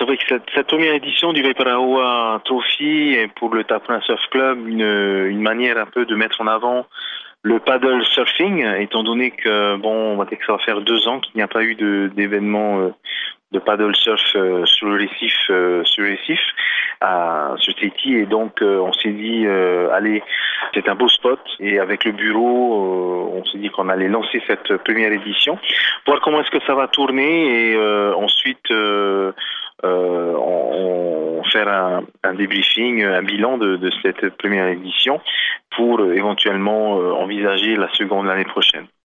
avec cette première édition du Vaiparaoa Trophy et pour le Tapuna Surf Club, une manière un peu de mettre en avant le paddle surfing, étant donné que, bon, on va dire que ça va faire 2 ans qu'il n'y a pas eu d'événement de paddle surf sur le récif sur Tahiti, et donc on s'est dit allez, c'est un beau spot, et avec le bureau on s'est dit qu'on allait lancer cette première édition, voir comment est-ce que ça va tourner, et ensuite on faire un débriefing, un bilan de cette première édition pour éventuellement envisager la seconde l'année prochaine.